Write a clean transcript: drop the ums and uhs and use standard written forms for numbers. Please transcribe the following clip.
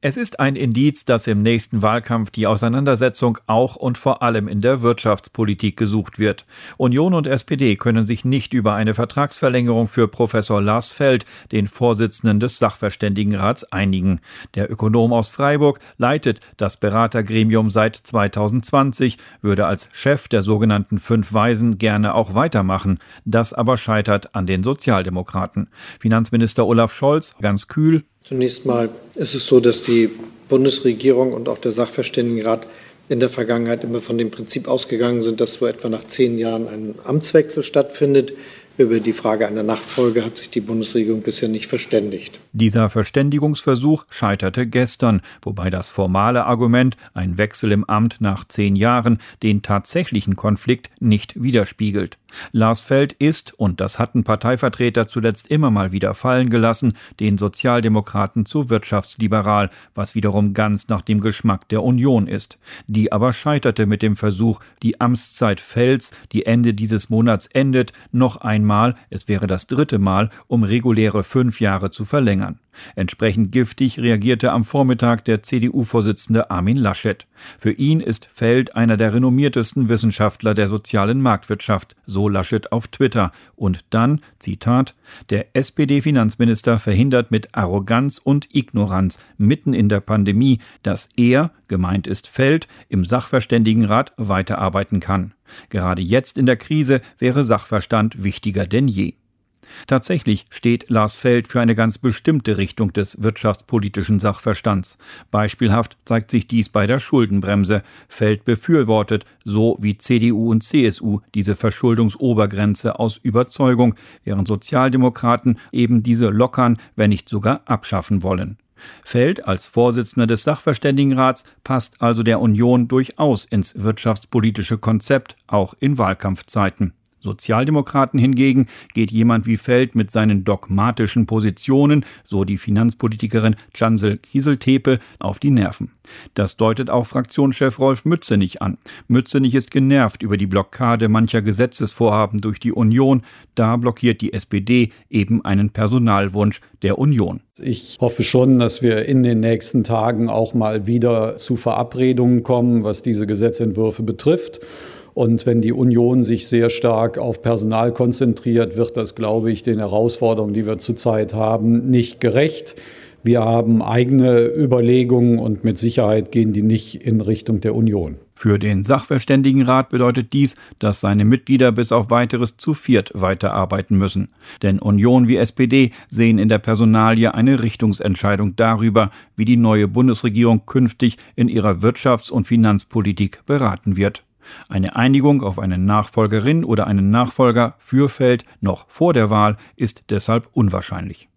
Es ist ein Indiz, dass im nächsten Wahlkampf die Auseinandersetzung auch und vor allem in der Wirtschaftspolitik gesucht wird. Union und SPD können sich nicht über eine Vertragsverlängerung für Professor Lars Feld, den Vorsitzenden des Sachverständigenrats, einigen. Der Ökonom aus Freiburg leitet das Beratergremium seit 2020, würde als Chef der sogenannten 5 Weisen gerne auch weitermachen. Das aber scheitert an den Sozialdemokraten. Finanzminister Olaf Scholz ganz kühl: Zunächst mal ist es so, dass die Bundesregierung und auch der Sachverständigenrat in der Vergangenheit immer von dem Prinzip ausgegangen sind, dass so etwa nach 10 Jahren ein Amtswechsel stattfindet. Über die Frage einer Nachfolge hat sich die Bundesregierung bisher nicht verständigt. Dieser Verständigungsversuch scheiterte gestern, wobei das formale Argument, ein Wechsel im Amt nach 10 Jahren, den tatsächlichen Konflikt nicht widerspiegelt. Lars Feld ist, und das hatten Parteivertreter zuletzt immer mal wieder fallen gelassen, den Sozialdemokraten zu wirtschaftsliberal, was wiederum ganz nach dem Geschmack der Union ist. Die aber scheiterte mit dem Versuch, die Amtszeit Felds, die Ende dieses Monats endet, noch einmal, es wäre das 3. Mal, um reguläre 5 Jahre zu verlängern. Entsprechend giftig reagierte am Vormittag der CDU-Vorsitzende Armin Laschet. Für ihn ist Feld einer der renommiertesten Wissenschaftler der sozialen Marktwirtschaft, so Laschet auf Twitter. Und dann, Zitat, der SPD-Finanzminister verhindert mit Arroganz und Ignoranz mitten in der Pandemie, dass er, gemeint ist Feld, im Sachverständigenrat weiterarbeiten kann. Gerade jetzt in der Krise wäre Sachverstand wichtiger denn je. Tatsächlich steht Lars Feld für eine ganz bestimmte Richtung des wirtschaftspolitischen Sachverstands. Beispielhaft zeigt sich dies bei der Schuldenbremse. Feld befürwortet, so wie CDU und CSU, diese Verschuldungsobergrenze aus Überzeugung, während Sozialdemokraten eben diese lockern, wenn nicht sogar abschaffen wollen. Feld als Vorsitzender des Sachverständigenrats passt also der Union durchaus ins wirtschaftspolitische Konzept, auch in Wahlkampfzeiten. Sozialdemokraten hingegen geht jemand wie Feld mit seinen dogmatischen Positionen, so die Finanzpolitikerin Cansel Kieseltepe, auf die Nerven. Das deutet auch Fraktionschef Rolf Mützenich an. Mützenich ist genervt über die Blockade mancher Gesetzesvorhaben durch die Union. Da blockiert die SPD eben einen Personalwunsch der Union. Ich hoffe schon, dass wir in den nächsten Tagen auch mal wieder zu Verabredungen kommen, was diese Gesetzentwürfe betrifft. Und wenn die Union sich sehr stark auf Personal konzentriert, wird das, glaube ich, den Herausforderungen, die wir zurzeit haben, nicht gerecht. Wir haben eigene Überlegungen und mit Sicherheit gehen die nicht in Richtung der Union. Für den Sachverständigenrat bedeutet dies, dass seine Mitglieder bis auf Weiteres zu 4 weiterarbeiten müssen. Denn Union wie SPD sehen in der Personalie eine Richtungsentscheidung darüber, wie die neue Bundesregierung künftig in ihrer Wirtschafts- und Finanzpolitik beraten wird. Eine Einigung auf eine Nachfolgerin oder einen Nachfolger für Feld noch vor der Wahl ist deshalb unwahrscheinlich.